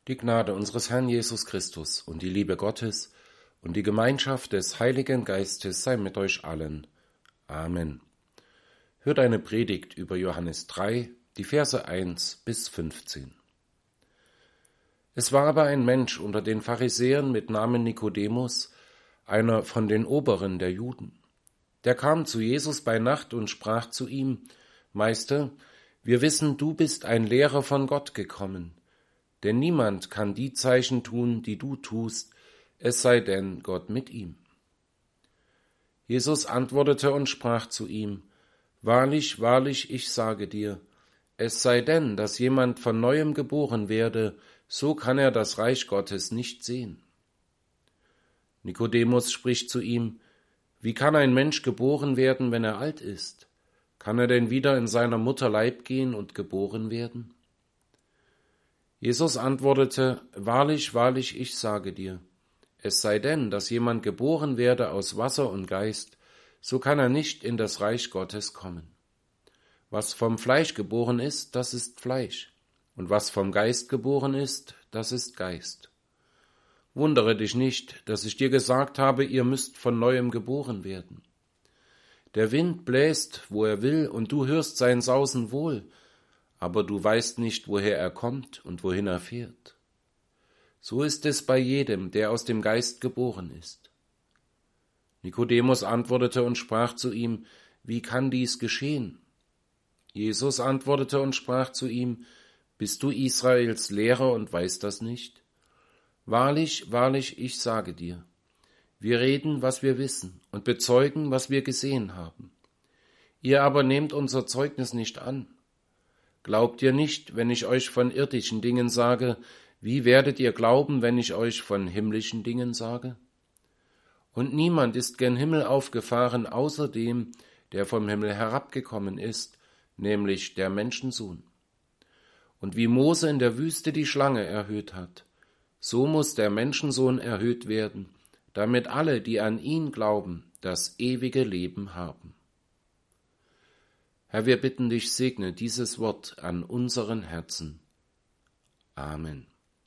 Die Gnade unseres Herrn Jesus Christus und die Liebe Gottes und die Gemeinschaft des Heiligen Geistes sei mit euch allen. Amen. Hört eine Predigt über Johannes 3, die Verse 1 bis 15. Es war aber ein Mensch unter den Pharisäern mit Namen Nikodemus, einer von den Oberen der Juden. Der kam zu Jesus bei Nacht und sprach zu ihm: Meister, wir wissen, du bist ein Lehrer von Gott gekommen. Denn niemand kann die Zeichen tun, die du tust, es sei denn Gott mit ihm. Jesus antwortete und sprach zu ihm: Wahrlich, wahrlich, ich sage dir, es sei denn, dass jemand von Neuem geboren werde, so kann er das Reich Gottes nicht sehen. Nikodemus spricht zu ihm: Wie kann ein Mensch geboren werden, wenn er alt ist? Kann er denn wieder in seiner Mutter Leib gehen und geboren werden? Jesus antwortete: Wahrlich, wahrlich, ich sage dir, es sei denn, dass jemand geboren werde aus Wasser und Geist, so kann er nicht in das Reich Gottes kommen. Was vom Fleisch geboren ist, das ist Fleisch, und was vom Geist geboren ist, das ist Geist. Wundere dich nicht, dass ich dir gesagt habe, ihr müsst von Neuem geboren werden. Der Wind bläst, wo er will, und du hörst sein Sausen wohl, aber du weißt nicht, woher er kommt und wohin er fährt. So ist es bei jedem, der aus dem Geist geboren ist. Nikodemus antwortete und sprach zu ihm: Wie kann dies geschehen? Jesus antwortete und sprach zu ihm: Bist du Israels Lehrer und weißt das nicht? Wahrlich, wahrlich, ich sage dir, wir reden, was wir wissen, und bezeugen, was wir gesehen haben. Ihr aber nehmt unser Zeugnis nicht an. Glaubt ihr nicht, wenn ich euch von irdischen Dingen sage, wie werdet ihr glauben, wenn ich euch von himmlischen Dingen sage? Und niemand ist gen Himmel aufgefahren, außer dem, der vom Himmel herabgekommen ist, nämlich der Menschensohn. Und wie Mose in der Wüste die Schlange erhöht hat, so muss der Menschensohn erhöht werden, damit alle, die an ihn glauben, das ewige Leben haben. Herr, wir bitten dich, segne dieses Wort an unseren Herzen. Amen.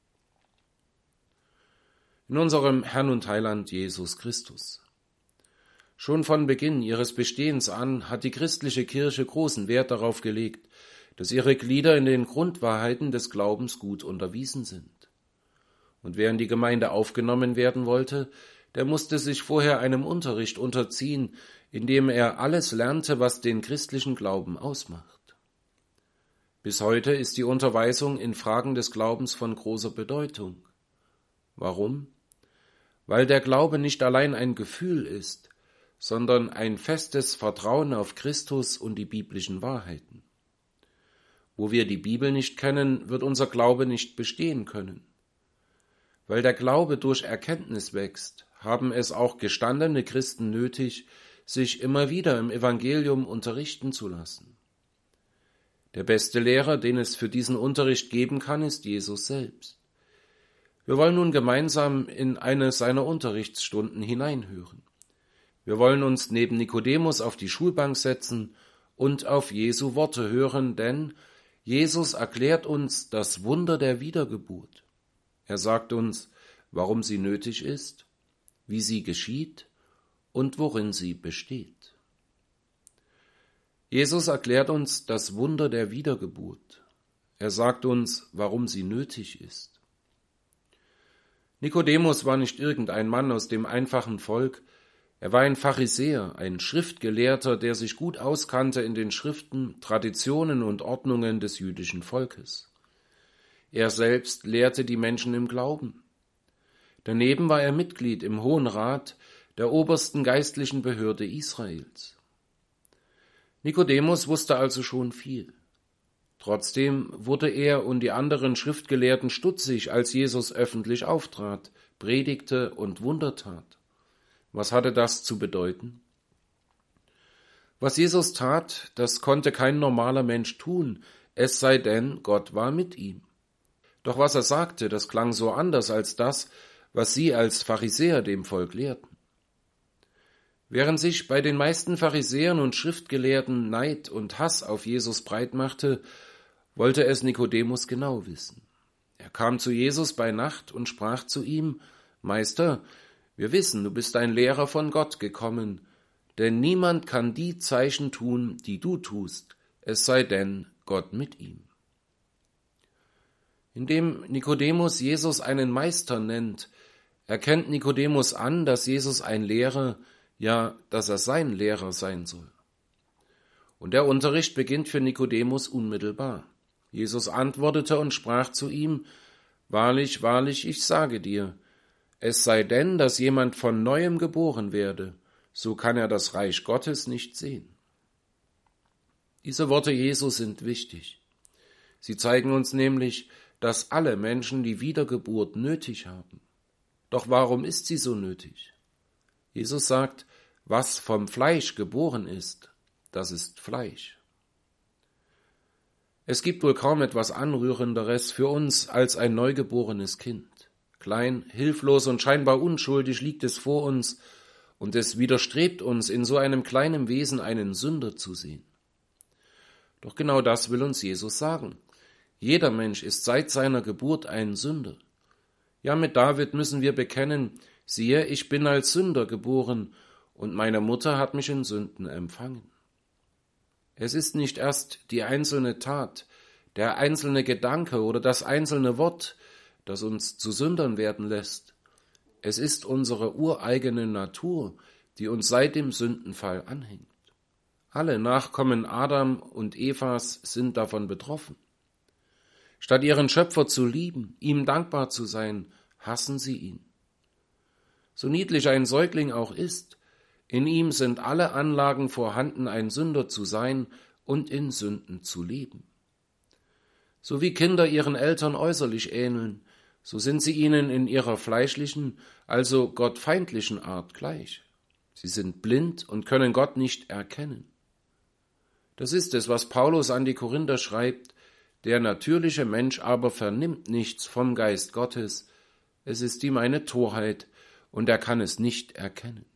In unserem Herrn und Heiland Jesus Christus. Schon von Beginn ihres Bestehens an hat die christliche Kirche großen Wert darauf gelegt, dass ihre Glieder in den Grundwahrheiten des Glaubens gut unterwiesen sind. Und wer in die Gemeinde aufgenommen werden wollte, der musste sich vorher einem Unterricht unterziehen, indem er alles lernte, was den christlichen Glauben ausmacht. Bis heute ist die Unterweisung in Fragen des Glaubens von großer Bedeutung. Warum? Weil der Glaube nicht allein ein Gefühl ist, sondern ein festes Vertrauen auf Christus und die biblischen Wahrheiten. Wo wir die Bibel nicht kennen, wird unser Glaube nicht bestehen können. Weil der Glaube durch Erkenntnis wächst, haben es auch gestandene Christen nötig, sich immer wieder im Evangelium unterrichten zu lassen. Der beste Lehrer, den es für diesen Unterricht geben kann, ist Jesus selbst. Wir wollen nun gemeinsam in eine seiner Unterrichtsstunden hineinhören. Wir wollen uns neben Nikodemus auf die Schulbank setzen und auf Jesu Worte hören, denn Jesus erklärt uns das Wunder der Wiedergeburt. Er sagt uns, warum sie nötig ist, wie sie geschieht und worin sie besteht. Jesus erklärt uns das Wunder der Wiedergeburt. Er sagt uns, warum sie nötig ist. Nikodemus war nicht irgendein Mann aus dem einfachen Volk, er war ein Pharisäer, ein Schriftgelehrter, der sich gut auskannte in den Schriften, Traditionen und Ordnungen des jüdischen Volkes. Er selbst lehrte die Menschen im Glauben. Daneben war er Mitglied im Hohen Rat, der obersten geistlichen Behörde Israels. Nikodemus wusste also schon viel. Trotzdem wurde er und die anderen Schriftgelehrten stutzig, als Jesus öffentlich auftrat, predigte und Wunder tat. Was hatte das zu bedeuten? Was Jesus tat, das konnte kein normaler Mensch tun, es sei denn, Gott war mit ihm. Doch was er sagte, das klang so anders als das, was sie als Pharisäer dem Volk lehrten. Während sich bei den meisten Pharisäern und Schriftgelehrten Neid und Hass auf Jesus breitmachte, wollte es Nikodemus genau wissen. Er kam zu Jesus bei Nacht und sprach zu ihm: Meister, wir wissen, du bist ein Lehrer von Gott gekommen, denn niemand kann die Zeichen tun, die du tust, es sei denn Gott mit ihm. Indem Nikodemus Jesus einen Meister nennt, erkennt Nikodemus an, dass Jesus ein Lehrer, ja, dass er sein Lehrer sein soll. Und der Unterricht beginnt für Nikodemus unmittelbar. Jesus antwortete und sprach zu ihm: Wahrlich, wahrlich, ich sage dir, es sei denn, dass jemand von Neuem geboren werde, so kann er das Reich Gottes nicht sehen. Diese Worte Jesu sind wichtig. Sie zeigen uns nämlich, dass alle Menschen die Wiedergeburt nötig haben. Doch warum ist sie so nötig? Jesus sagt, was vom Fleisch geboren ist, das ist Fleisch. Es gibt wohl kaum etwas Anrührenderes für uns als ein neugeborenes Kind. Klein, hilflos und scheinbar unschuldig liegt es vor uns, und es widerstrebt uns, in so einem kleinen Wesen einen Sünder zu sehen. Doch genau das will uns Jesus sagen. Jeder Mensch ist seit seiner Geburt ein Sünder. Ja, mit David müssen wir bekennen: Siehe, ich bin als Sünder geboren, und meine Mutter hat mich in Sünden empfangen. Es ist nicht erst die einzelne Tat, der einzelne Gedanke oder das einzelne Wort, das uns zu Sündern werden lässt. Es ist unsere ureigene Natur, die uns seit dem Sündenfall anhängt. Alle Nachkommen Adam und Evas sind davon betroffen. Statt ihren Schöpfer zu lieben, ihm dankbar zu sein, hassen sie ihn. So niedlich ein Säugling auch ist, in ihm sind alle Anlagen vorhanden, ein Sünder zu sein und in Sünden zu leben. So wie Kinder ihren Eltern äußerlich ähneln, so sind sie ihnen in ihrer fleischlichen, also gottfeindlichen Art gleich. Sie sind blind und können Gott nicht erkennen. Das ist es, was Paulus an die Korinther schreibt: Der natürliche Mensch aber vernimmt nichts vom Geist Gottes, es ist ihm eine Torheit, und er kann es nicht erkennen.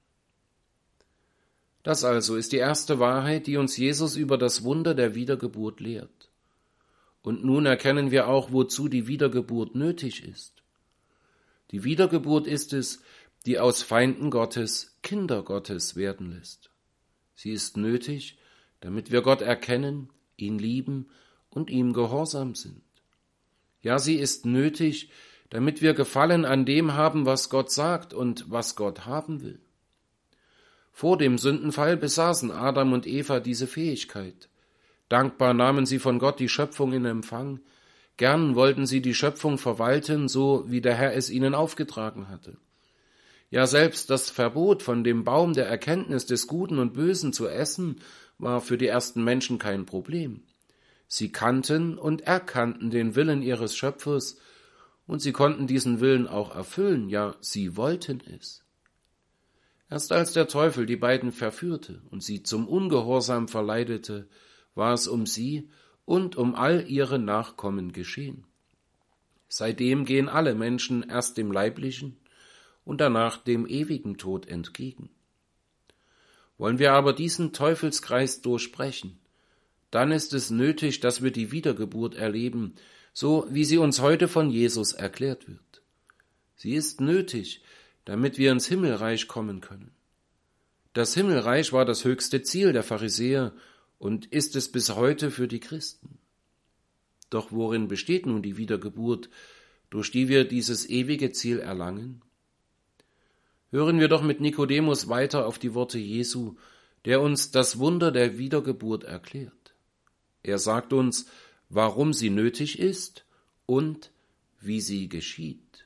Das also ist die erste Wahrheit, die uns Jesus über das Wunder der Wiedergeburt lehrt. Und nun erkennen wir auch, wozu die Wiedergeburt nötig ist. Die Wiedergeburt ist es, die aus Feinden Gottes Kinder Gottes werden lässt. Sie ist nötig, damit wir Gott erkennen, ihn lieben und ihm gehorsam sind. Ja, sie ist nötig, damit wir Gefallen an dem haben, was Gott sagt und was Gott haben will. Vor dem Sündenfall besaßen Adam und Eva diese Fähigkeit. Dankbar nahmen sie von Gott die Schöpfung in Empfang. Gern wollten sie die Schöpfung verwalten, so wie der Herr es ihnen aufgetragen hatte. Ja, selbst das Verbot, von dem Baum der Erkenntnis des Guten und Bösen zu essen, war für die ersten Menschen kein Problem. Sie kannten und erkannten den Willen ihres Schöpfers, und sie konnten diesen Willen auch erfüllen, ja, sie wollten es. Erst als der Teufel die beiden verführte und sie zum Ungehorsam verleitete, war es um sie und um all ihre Nachkommen geschehen. Seitdem gehen alle Menschen erst dem leiblichen und danach dem ewigen Tod entgegen. Wollen wir aber diesen Teufelskreis durchbrechen, dann ist es nötig, dass wir die Wiedergeburt erleben, so wie sie uns heute von Jesus erklärt wird. Sie ist nötig, damit wir ins Himmelreich kommen können. Das Himmelreich war das höchste Ziel der Pharisäer und ist es bis heute für die Christen. Doch worin besteht nun die Wiedergeburt, durch die wir dieses ewige Ziel erlangen? Hören wir doch mit Nikodemus weiter auf die Worte Jesu, der uns das Wunder der Wiedergeburt erklärt. Er sagt uns, warum sie nötig ist und wie sie geschieht.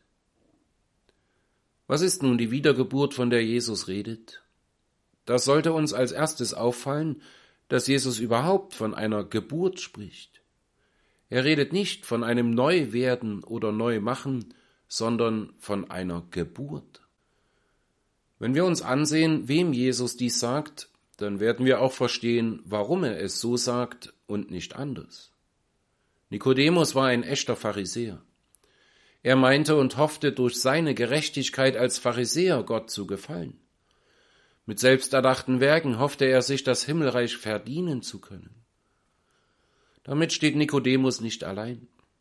Was ist nun die Wiedergeburt, von der Jesus redet? Das sollte uns als erstes auffallen, dass Jesus überhaupt von einer Geburt spricht. Er redet nicht von einem Neuwerden oder Neumachen, sondern von einer Geburt. Wenn wir uns ansehen, wem Jesus dies sagt, dann werden wir auch verstehen, warum er es so sagt und nicht anders. Nikodemus war ein echter Pharisäer. Er meinte und hoffte, durch seine Gerechtigkeit als Pharisäer Gott zu gefallen. Mit selbsterdachten Werken hoffte er sich das Himmelreich verdienen zu können. Damit steht Nikodemus nicht allein.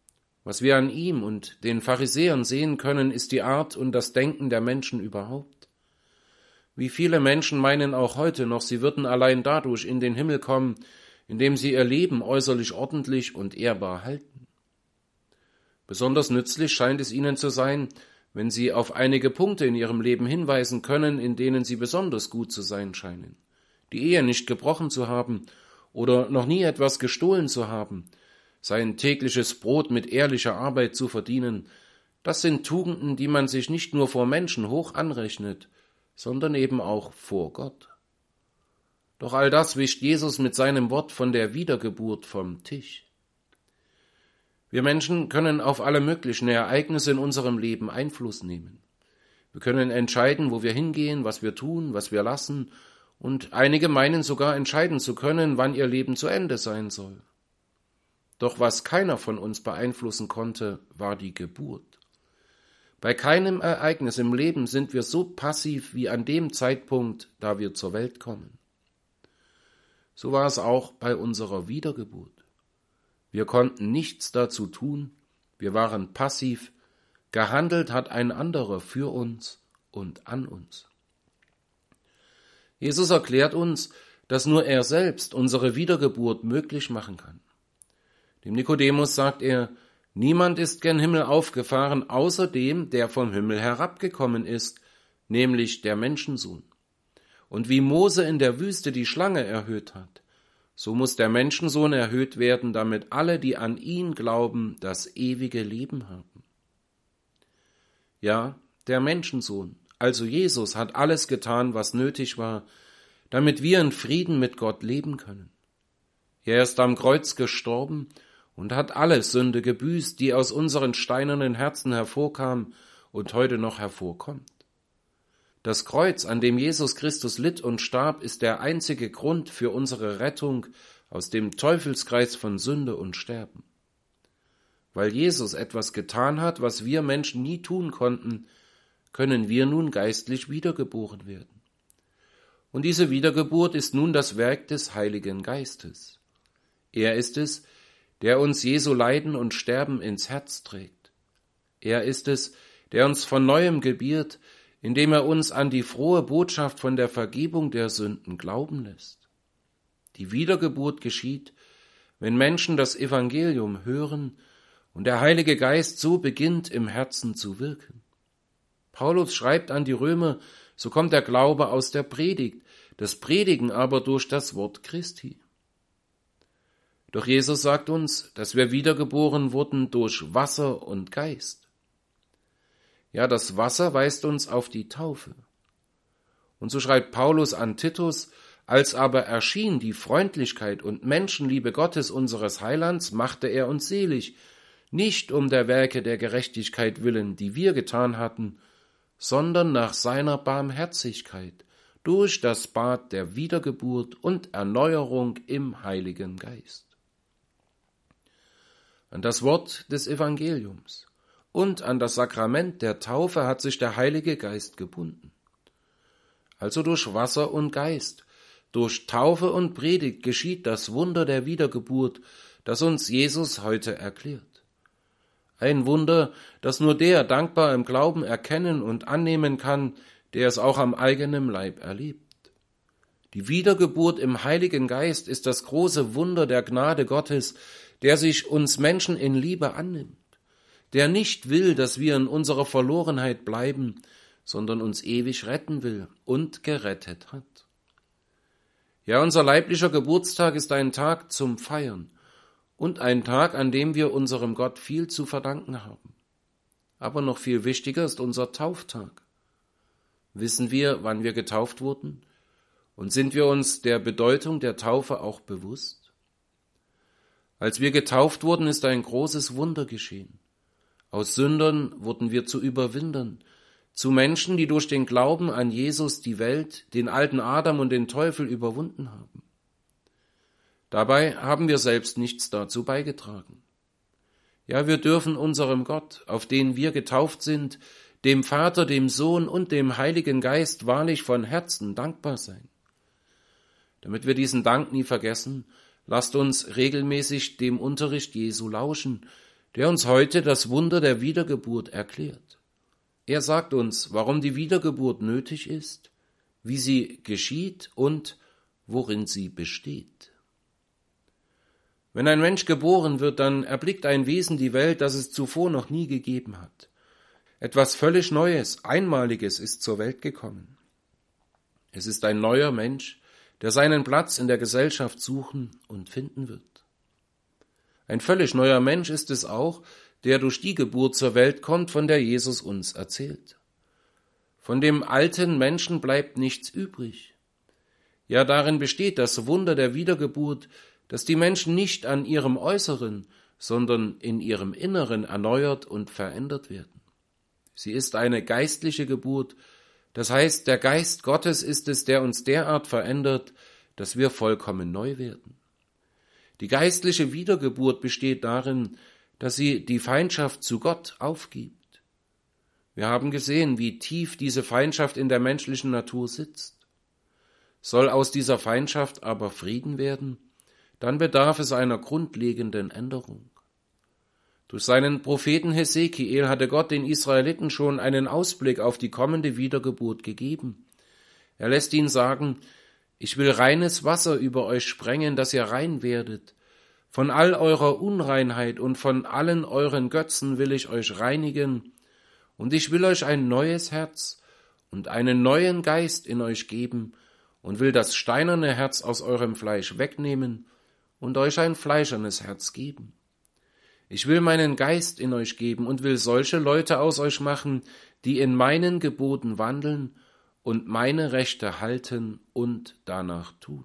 Was wir an ihm und den Pharisäern sehen können, ist die Art und das Denken der Menschen überhaupt. Wie viele Menschen meinen auch heute noch, sie würden allein dadurch in den Himmel kommen, indem sie ihr Leben äußerlich ordentlich und ehrbar halten. Besonders nützlich scheint es ihnen zu sein, wenn sie auf einige Punkte in ihrem Leben hinweisen können, in denen sie besonders gut zu sein scheinen. Die Ehe nicht gebrochen zu haben oder noch nie etwas gestohlen zu haben, sein tägliches Brot mit ehrlicher Arbeit zu verdienen, das sind Tugenden, die man sich nicht nur vor Menschen hoch anrechnet, sondern eben auch vor Gott. Doch all das wischt Jesus mit seinem Wort von der Wiedergeburt vom Tisch. Wir Menschen können auf alle möglichen Ereignisse in unserem Leben Einfluss nehmen. Wir können entscheiden, wo wir hingehen, was wir tun, was wir lassen, und einige meinen sogar entscheiden zu können, wann ihr Leben zu Ende sein soll. Doch was keiner von uns beeinflussen konnte, war die Geburt. Bei keinem Ereignis im Leben sind wir so passiv wie an dem Zeitpunkt, da wir zur Welt kommen. So war es auch bei unserer Wiedergeburt. Wir konnten nichts dazu tun, wir waren passiv, gehandelt hat ein anderer für uns und an uns. Jesus erklärt uns, dass nur er selbst unsere Wiedergeburt möglich machen kann. Dem Nikodemus sagt er, niemand ist gen Himmel aufgefahren, außer dem, der vom Himmel herabgekommen ist, nämlich der Menschensohn. Und wie Mose in der Wüste die Schlange erhöht hat, so muss der Menschensohn erhöht werden, damit alle, die an ihn glauben, das ewige Leben haben. Ja, der Menschensohn, also Jesus, hat alles getan, was nötig war, damit wir in Frieden mit Gott leben können. Er ist am Kreuz gestorben und hat alle Sünde gebüßt, die aus unseren steinernen Herzen hervorkam und heute noch hervorkommt. Das Kreuz, an dem Jesus Christus litt und starb, ist der einzige Grund für unsere Rettung aus dem Teufelskreis von Sünde und Sterben. Weil Jesus etwas getan hat, was wir Menschen nie tun konnten, können wir nun geistlich wiedergeboren werden. Und diese Wiedergeburt ist nun das Werk des Heiligen Geistes. Er ist es, der uns Jesu Leiden und Sterben ins Herz trägt. Er ist es, der uns von Neuem gebiert, indem er uns an die frohe Botschaft von der Vergebung der Sünden glauben lässt. Die Wiedergeburt geschieht, wenn Menschen das Evangelium hören und der Heilige Geist so beginnt, im Herzen zu wirken. Paulus schreibt an die Römer, so kommt der Glaube aus der Predigt, das Predigen aber durch das Wort Christi. Doch Jesus sagt uns, dass wir wiedergeboren wurden durch Wasser und Geist. Ja, das Wasser weist uns auf die Taufe. Und so schreibt Paulus an Titus, als aber erschien die Freundlichkeit und Menschenliebe Gottes unseres Heilands, machte er uns selig, nicht um der Werke der Gerechtigkeit willen, die wir getan hatten, sondern nach seiner Barmherzigkeit, durch das Bad der Wiedergeburt und Erneuerung im Heiligen Geist. An das Wort des Evangeliums und an das Sakrament der Taufe hat sich der Heilige Geist gebunden. Also durch Wasser und Geist, durch Taufe und Predigt geschieht das Wunder der Wiedergeburt, das uns Jesus heute erklärt. Ein Wunder, das nur der dankbar im Glauben erkennen und annehmen kann, der es auch am eigenen Leib erlebt. Die Wiedergeburt im Heiligen Geist ist das große Wunder der Gnade Gottes, der sich uns Menschen in Liebe annimmt, der nicht will, dass wir in unserer Verlorenheit bleiben, sondern uns ewig retten will und gerettet hat. Ja, unser leiblicher Geburtstag ist ein Tag zum Feiern und ein Tag, an dem wir unserem Gott viel zu verdanken haben. Aber noch viel wichtiger ist unser Tauftag. Wissen wir, wann wir getauft wurden? Und sind wir uns der Bedeutung der Taufe auch bewusst? Als wir getauft wurden, ist ein großes Wunder geschehen. Aus Sündern wurden wir zu Überwindern, zu Menschen, die durch den Glauben an Jesus die Welt, den alten Adam und den Teufel überwunden haben. Dabei haben wir selbst nichts dazu beigetragen. Ja, wir dürfen unserem Gott, auf den wir getauft sind, dem Vater, dem Sohn und dem Heiligen Geist wahrlich von Herzen dankbar sein. Damit wir diesen Dank nie vergessen, lasst uns regelmäßig dem Unterricht Jesu lauschen, der uns heute das Wunder der Wiedergeburt erklärt. Er sagt uns, warum die Wiedergeburt nötig ist, wie sie geschieht und worin sie besteht. Wenn ein Mensch geboren wird, dann erblickt ein Wesen die Welt, das es zuvor noch nie gegeben hat. Etwas völlig Neues, Einmaliges ist zur Welt gekommen. Es ist ein neuer Mensch, der seinen Platz in der Gesellschaft suchen und finden wird. Ein völlig neuer Mensch ist es auch, der durch die Geburt zur Welt kommt, von der Jesus uns erzählt. Von dem alten Menschen bleibt nichts übrig. Ja, darin besteht das Wunder der Wiedergeburt, dass die Menschen nicht an ihrem Äußeren, sondern in ihrem Inneren erneuert und verändert werden. Sie ist eine geistliche Geburt, das heißt, der Geist Gottes ist es, der uns derart verändert, dass wir vollkommen neu werden. Die geistliche Wiedergeburt besteht darin, dass sie die Feindschaft zu Gott aufgibt. Wir haben gesehen, wie tief diese Feindschaft in der menschlichen Natur sitzt. Soll aus dieser Feindschaft aber Frieden werden, dann bedarf es einer grundlegenden Änderung. Durch seinen Propheten Hesekiel hatte Gott den Israeliten schon einen Ausblick auf die kommende Wiedergeburt gegeben. Er lässt ihn sagen: Ich will reines Wasser über euch sprengen, dass ihr rein werdet. Von all eurer Unreinheit und von allen euren Götzen will ich euch reinigen, und ich will euch ein neues Herz und einen neuen Geist in euch geben und will das steinerne Herz aus eurem Fleisch wegnehmen und euch ein fleischernes Herz geben. Ich will meinen Geist in euch geben und will solche Leute aus euch machen, die in meinen Geboten wandeln und meine Rechte halten und danach tun.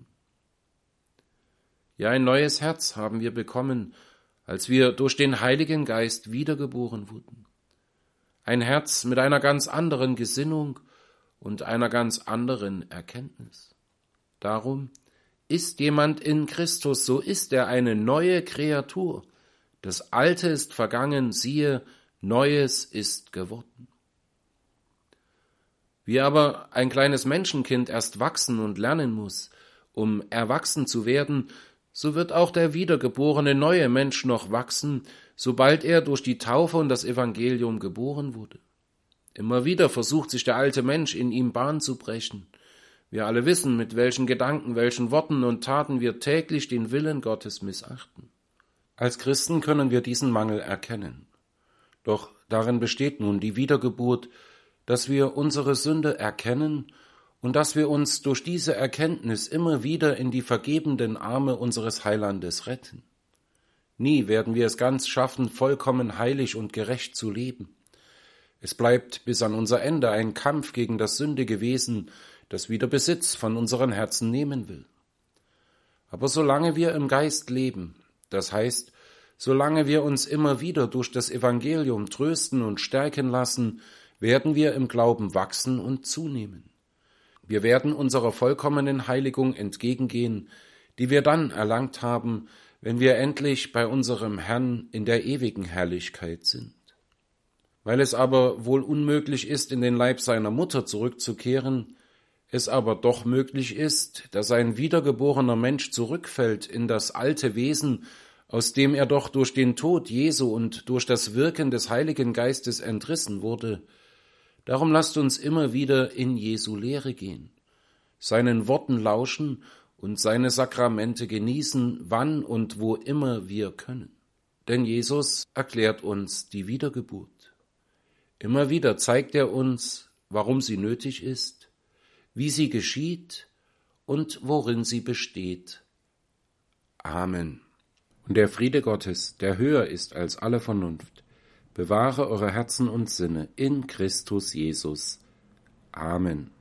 Ja, ein neues Herz haben wir bekommen, als wir durch den Heiligen Geist wiedergeboren wurden. Ein Herz mit einer ganz anderen Gesinnung und einer ganz anderen Erkenntnis. Darum, ist jemand in Christus, so ist er eine neue Kreatur. Das Alte ist vergangen, siehe, Neues ist geworden. Wie aber ein kleines Menschenkind erst wachsen und lernen muss, um erwachsen zu werden, so wird auch der wiedergeborene neue Mensch noch wachsen, sobald er durch die Taufe und das Evangelium geboren wurde. Immer wieder versucht sich der alte Mensch in ihm Bahn zu brechen. Wir alle wissen, mit welchen Gedanken, welchen Worten und Taten wir täglich den Willen Gottes missachten. Als Christen können wir diesen Mangel erkennen. Doch darin besteht nun die Wiedergeburt, dass wir unsere Sünde erkennen und dass wir uns durch diese Erkenntnis immer wieder in die vergebenden Arme unseres Heilandes retten. Nie werden wir es ganz schaffen, vollkommen heilig und gerecht zu leben. Es bleibt bis an unser Ende ein Kampf gegen das sündige Wesen, das wieder Besitz von unseren Herzen nehmen will. Aber solange wir im Geist leben, das heißt, solange wir uns immer wieder durch das Evangelium trösten und stärken lassen, werden wir im Glauben wachsen und zunehmen. Wir werden unserer vollkommenen Heiligung entgegengehen, die wir dann erlangt haben, wenn wir endlich bei unserem Herrn in der ewigen Herrlichkeit sind. Weil es aber wohl unmöglich ist, in den Leib seiner Mutter zurückzukehren, es aber doch möglich ist, dass ein wiedergeborener Mensch zurückfällt in das alte Wesen, aus dem er doch durch den Tod Jesu und durch das Wirken des Heiligen Geistes entrissen wurde. Darum lasst uns immer wieder in Jesu Lehre gehen, seinen Worten lauschen und seine Sakramente genießen, wann und wo immer wir können. Denn Jesus erklärt uns die Wiedergeburt. Immer wieder zeigt er uns, warum sie nötig ist, wie sie geschieht und worin sie besteht. Amen. Und der Friede Gottes, der höher ist als alle Vernunft, bewahre eure Herzen und Sinne in Christus Jesus. Amen.